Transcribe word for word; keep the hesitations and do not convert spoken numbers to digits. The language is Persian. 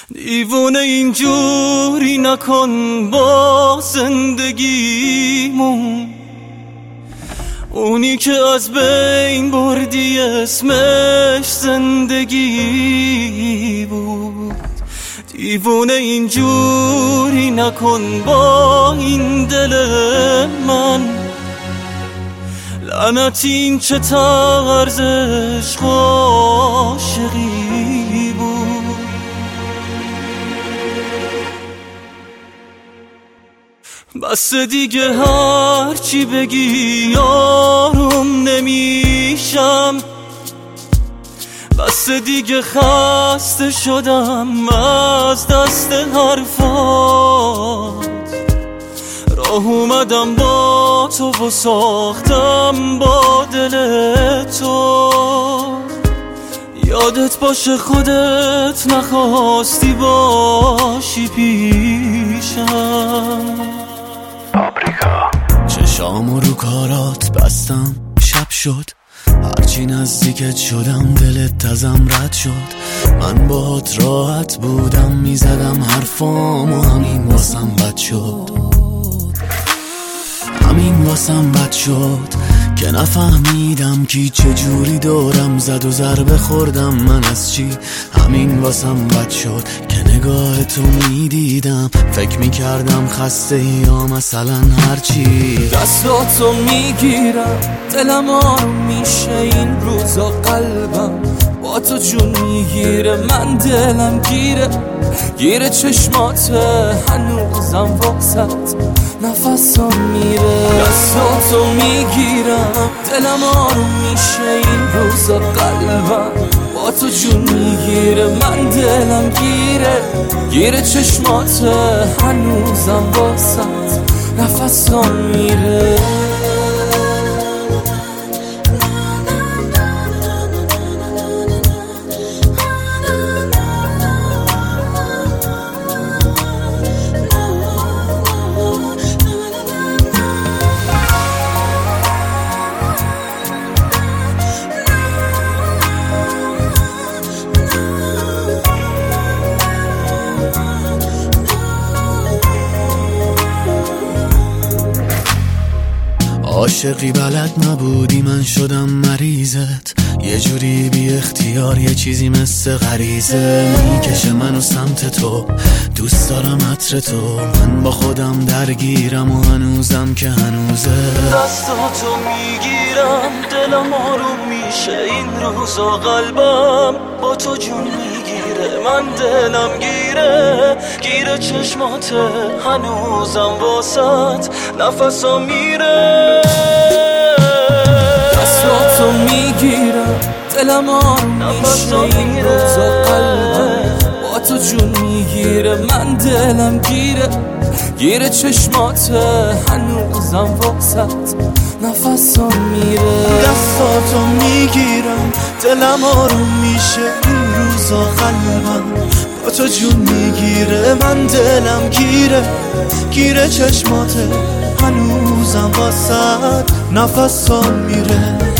دیوونه اینجوری نکن با زندگیمون، اونی که از بین بردی اسمش زندگی بود. دیوونه اینجوری نکن با این دل من، لعنت این چه طرز عشق عاشقی بود. بس دیگه هرچی بگی آروم نمیشم، بس دیگه خسته شدم از دست حرفات. راه اومدم با تو و ساختم با دل تو، یادت باشه خودت نخواستی باشی پیشم. پاپریکا. چشامو رو کارات بستم، شب شد هرچی نزدیکت شدم دلت تزم رد شد. من باهات راحت بودم میزدم حرفامو، همین واسم بد شد، همین واسم بد شد که نفهمیدم کی چجوری دورم زد و ضربه خوردم من از چی. همین واسم بد شد که نگاه تو میدیدم فکر میکردم خسته یا مثلا هرچی. دستاتو میگیرم دلم آروم میشه این روزا، قلبم با تو جون میگیره، من دلم گیره گیره چشماته، هنوزم واسط نفسم میره. دستاتو میگیرم دلم آروم میشه این روزا، قلبم با تو جون میگیره، من دلم گیره گیره چشماته، هنوزم واسط نفسم میره. عاشقی بلد نبودی من شدم مریضت، یه جوری بی اختیار یه چیزی مثل غریزه میکشه منو سمت تو. دوست دارم عطر تو، من با خودم درگیرم و هنوزم که هنوزه. دستاتو میگیرم دلم آروم میشه این روزا، قلبم با تو جون میگیره، من دلم گیره گیره چشماته، هنوزم واسط نفسم میره. دستاتو میگیرم دلم آروم میشه این روزا، قلبم با تو جون میگیره، من دلم گیره گیره چشماته، هنوزم واسط نفسم میره. دستاتو میگیرم دلم آروم میشه این روزا، قلبم با تو جون میگیره، من دلم گیره گیره چشماته، هنوزم واسط نفسم میره.